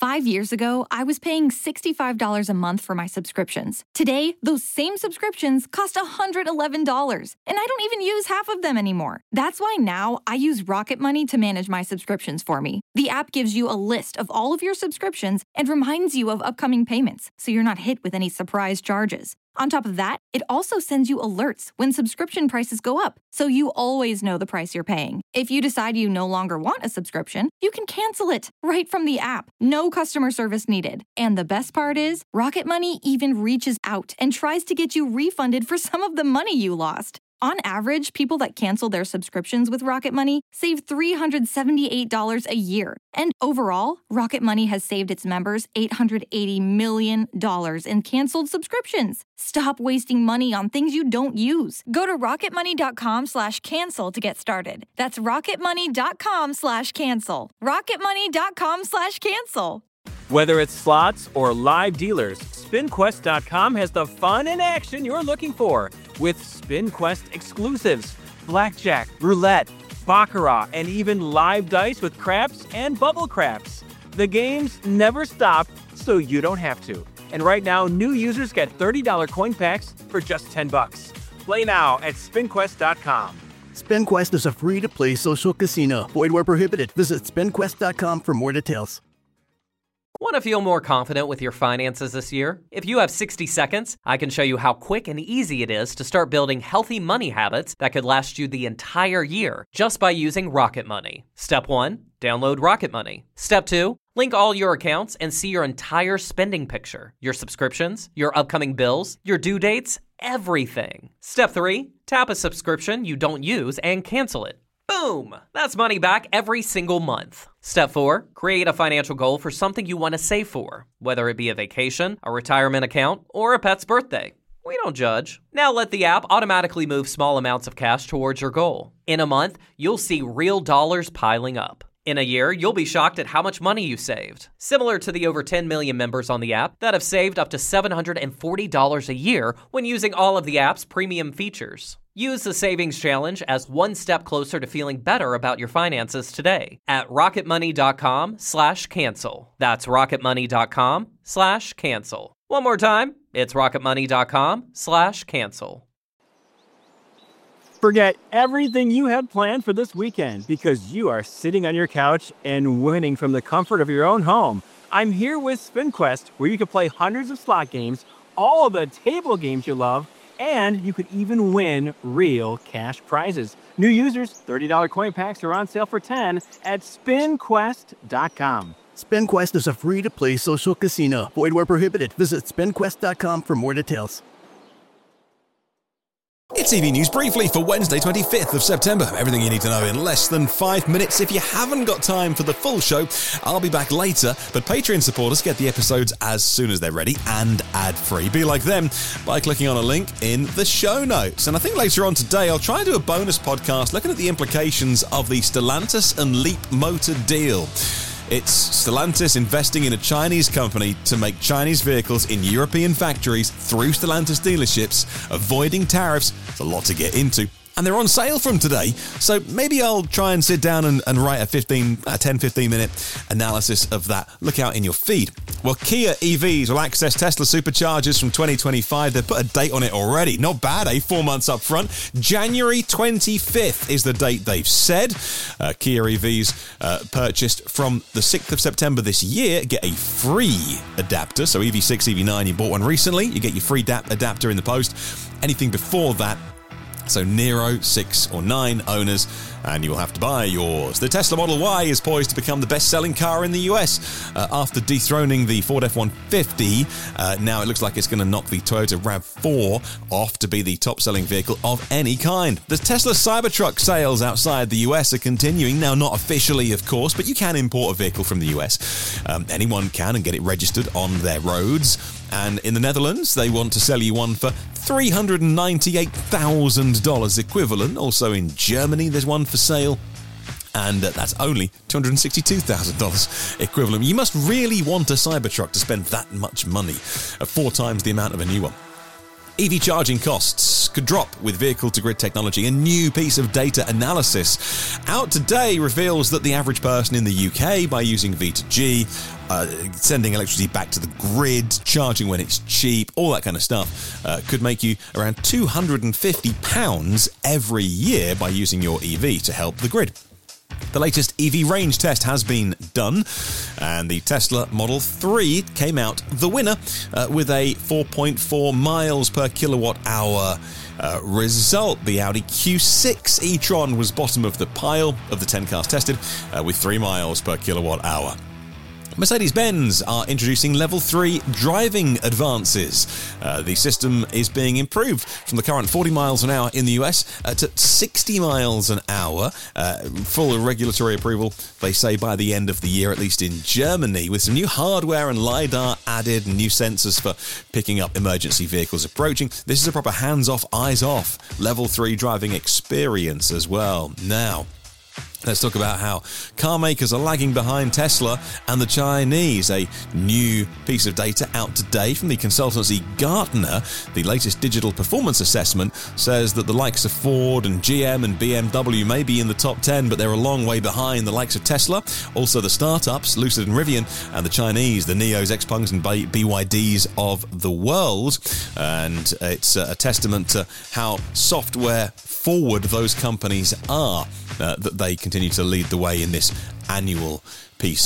5 years ago, I was paying $65 a month for my subscriptions. Today, those same subscriptions cost $111, and I don't even use half of them anymore. That's why now I use Rocket Money to manage my subscriptions for me. The app gives you a list of all of your subscriptions and reminds you of upcoming payments, so you're not hit with any surprise charges. On top of that, it also sends you alerts when subscription prices go up, so you always know the price you're paying. If you decide you no longer want a subscription, you can cancel it right from the app. No customer service needed. And the best part is, Rocket Money even reaches out and tries to get you refunded for some of the money you lost. On average, people that cancel their subscriptions with Rocket Money save $378 a year. And overall, Rocket Money has saved its members $880 million in canceled subscriptions. Stop wasting money on things you don't use. Go to rocketmoney.com/cancel to get started. That's rocketmoney.com/cancel. rocketmoney.com/cancel. Whether it's slots or live dealers, SpinQuest.com has the fun and action you're looking for. With SpinQuest exclusives, blackjack, roulette, baccarat, and even live dice with craps and bubble craps. The games never stop, so you don't have to. And right now, new users get $30 coin packs for just $10. Play now at SpinQuest.com. SpinQuest is a free-to-play social casino. Void where prohibited. Visit SpinQuest.com for more details. Want to feel more confident with your finances this year? If you have 60 seconds, I can show you how quick and easy it is to start building healthy money habits that could last you the entire year just by using Rocket Money. Step 1, download Rocket Money. Step 2, link all your accounts and see your entire spending picture, your subscriptions, your upcoming bills, your due dates, everything. Step 3, tap a subscription you don't use and cancel it. Boom! That's money back every single month. Step 4, create a financial goal for something you want to save for, whether it be a vacation, a retirement account, or a pet's birthday. We don't judge. Now let the app automatically move small amounts of cash towards your goal. In a month, you'll see real dollars piling up. In a year, you'll be shocked at how much money you saved. Similar to the over 10 million members on the app that have saved up to $740 a year when using all of the app's premium features. Use the Savings Challenge as one step closer to feeling better about your finances today at rocketmoney.com/cancel. That's rocketmoney.com/cancel. One more time, it's rocketmoney.com/cancel. Forget everything you had planned for this weekend because you are sitting on your couch and winning from the comfort of your own home. I'm here with SpinQuest, where you can play hundreds of slot games, all of the table games you love, and you could even win real cash prizes. New users, $30 coin packs are on sale for $10 at SpinQuest.com. SpinQuest is a free-to-play social casino. Void where prohibited. Visit SpinQuest.com for more details. It's EV News Briefly for Wednesday, 25th of September. Everything you need to know in less than 5 minutes. If you haven't got time for the full show, I'll be back later, but Patreon supporters get the episodes as soon as they're ready and ad-free. Be like them by clicking on a link in the show notes. And I think later on today, I'll try and do a bonus podcast looking at the implications of the Stellantis and Leapmotor deal. It's Stellantis investing in a Chinese company to make Chinese vehicles in European factories through Stellantis dealerships, avoiding tariffs. It's a lot to get into. And they're on sale from today, so maybe I'll try and sit down and write a 10-15 minute analysis of that. Look out in your feed. Well, Kia EVs will access Tesla superchargers from 2025. They've put a date on it already. Not bad, 4 months up front. January 25th is the date they've said. Kia EVs purchased from the 6th of September this year get a free adapter. So EV6, EV9, you bought one recently, you get your free adapter in the post. Anything before that, so Nero, 6 or 9 owners, and you'll have to buy yours. The Tesla Model Y is poised to become the best-selling car in the US after dethroning the Ford F-150. Now it looks like it's going to knock the Toyota RAV4 off to be the top-selling vehicle of any kind. The Tesla Cybertruck sales outside the US are continuing. Now, not officially, of course, but you can import a vehicle from the US. Anyone can and get it registered on their roads. And in the Netherlands, they want to sell you one for $398,000 equivalent. Also in Germany, there's one for sale. And that's only $262,000 equivalent. You must really want a Cybertruck to spend that much money, 4 times the amount of a new one. EV charging costs could drop with vehicle-to-grid technology. A new piece of data analysis out today reveals that the average person in the UK, by using V2G, sending electricity back to the grid, charging when it's cheap, all that kind of stuff, could make you around £250 every year by using your EV to help the grid. The latest EV range test has been done, and the Tesla Model 3 came out the winner with a 4.4 miles per kilowatt hour result. The Audi Q6 e-tron was bottom of the pile of the 10 cars tested with 3 miles per kilowatt hour. Mercedes-Benz are introducing Level 3 driving advances. The system is being improved from the current 40 miles an hour in the US to 60 miles an hour. Full regulatory approval, they say, by the end of the year, at least in Germany, with some new hardware and LiDAR added, new sensors for picking up emergency vehicles approaching. This is a proper hands-off, eyes-off Level 3 driving experience as well. Now, let's talk about how car makers are lagging behind Tesla and the Chinese. A new piece of data out today from the consultancy Gartner. The latest digital performance assessment says that the likes of Ford and GM and BMW may be in the top 10, but they're a long way behind the likes of Tesla. Also the startups, Lucid and Rivian, and the Chinese, the NIOs, XPengs and BYDs of the world. And it's a testament to how software forward those companies are, that they continue to lead the way in this annual piece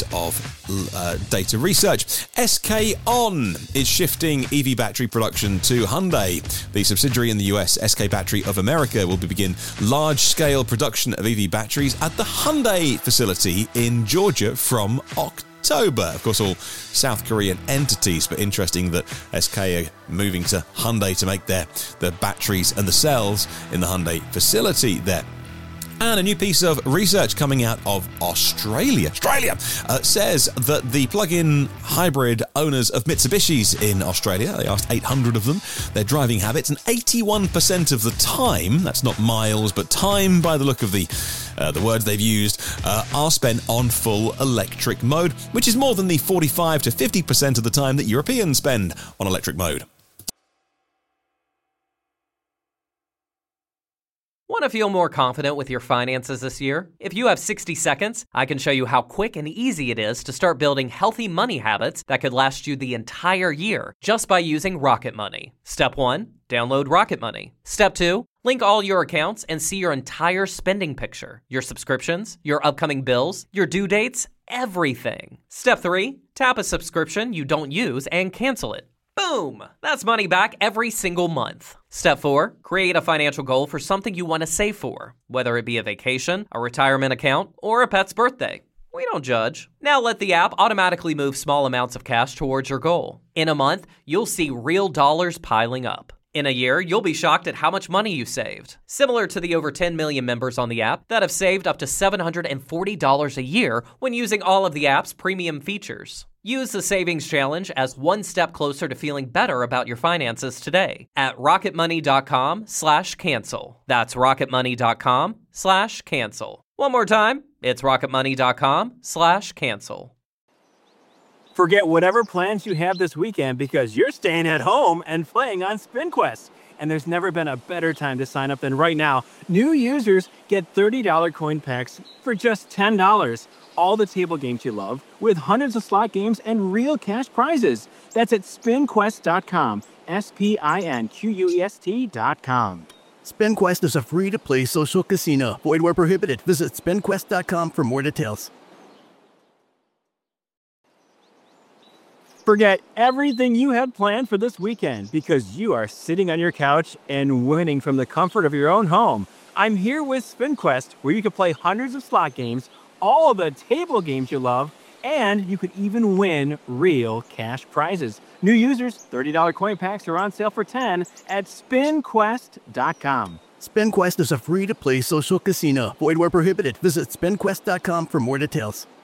of data research. SK On is shifting EV battery production to Hyundai. The subsidiary in the US, SK Battery of America, will begin large-scale production of EV batteries at the Hyundai facility in Georgia from October. Of course, all South Korean entities, but interesting that SK are moving to Hyundai to make the batteries and the cells in the Hyundai facility there. And a new piece of research coming out of Australia says that the plug-in hybrid owners of Mitsubishis in Australia, they asked 800 of them, their driving habits, and 81% of the time, that's not miles but time by the look of the words they've used, are spent on full electric mode, which is more than the 45 to 50% of the time that Europeans spend on electric mode. Want to feel more confident with your finances this year? If you have 60 seconds, I can show you how quick and easy it is to start building healthy money habits that could last you the entire year just by using Rocket Money. Step 1, download Rocket Money. Step 2, link all your accounts and see your entire spending picture, your subscriptions, your upcoming bills, your due dates, everything. Step 3, tap a subscription you don't use and cancel it. Boom! That's money back every single month. Step 4, create a financial goal for something you want to save for, whether it be a vacation, a retirement account, or a pet's birthday. We don't judge. Now let the app automatically move small amounts of cash towards your goal. In a month, you'll see real dollars piling up. In a year, you'll be shocked at how much money you saved. Similar to the over 10 million members on the app that have saved up to $740 a year when using all of the app's premium features. Use the Savings Challenge as one step closer to feeling better about your finances today at rocketmoney.com/cancel. That's rocketmoney.com/cancel. One more time, it's rocketmoney.com/cancel. Forget whatever plans you have this weekend because you're staying at home and playing on SpinQuest. And there's never been a better time to sign up than right now. New users get $30 coin packs for just $10. All the table games you love, with hundreds of slot games and real cash prizes. That's at SpinQuest.com. SpinQuest.com. SpinQuest is a free-to-play social casino. Void where prohibited. Visit SpinQuest.com for more details. Forget everything you had planned for this weekend because you are sitting on your couch and winning from the comfort of your own home. I'm here with SpinQuest, where you can play hundreds of slot games, all of the table games you love, and you could even win real cash prizes. New users, $30 coin packs are on sale for $10 at SpinQuest.com. SpinQuest is a free-to-play social casino. Void where prohibited. Visit SpinQuest.com for more details.